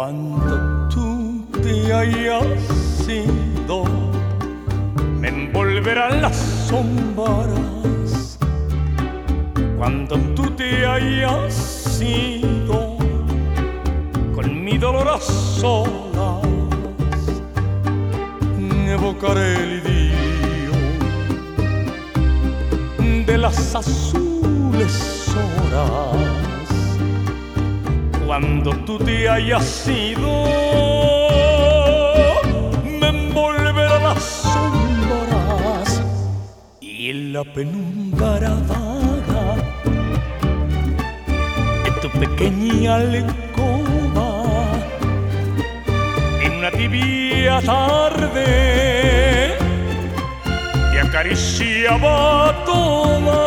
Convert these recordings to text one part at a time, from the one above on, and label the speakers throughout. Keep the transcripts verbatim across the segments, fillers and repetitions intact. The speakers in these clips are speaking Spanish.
Speaker 1: Cuando tú te hayas ido, me envolverán las sombras. Cuando tú te hayas ido, con mi dolor a solas, evocaré el idilio de las azules horas. Cuando tú te hayas ido, me envolverán las sombras y en la penumbra vaga de tu pequeña alcoba, en una tibia tarde te acariciaba toda,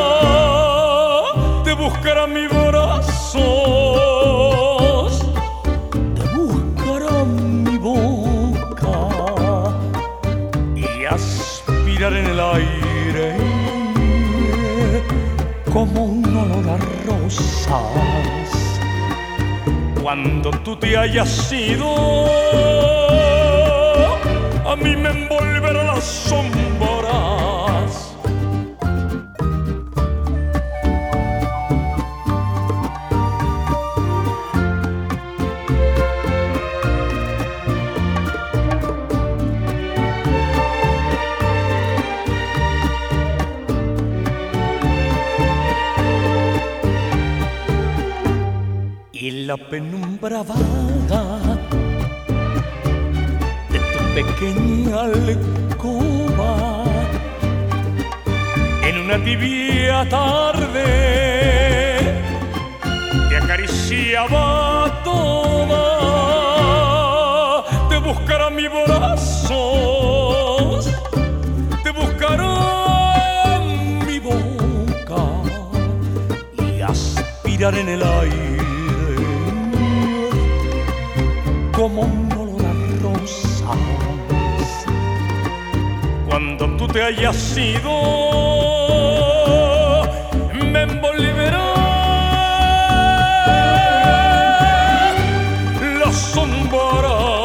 Speaker 1: te buscará mi brazo, aspirar en el aire como un olor a rosas. Cuando tú te hayas ido, a mí me envolverán las sombras. Y en la penumbra vaga de tu pequeña alcoba, en una tibia tarde te acariciaba toda, te buscará mi brazos, te buscará mi boca y aspirar en el aire como un olor a rosas. Cuando tú te hayas ido, me envolverá las sombras.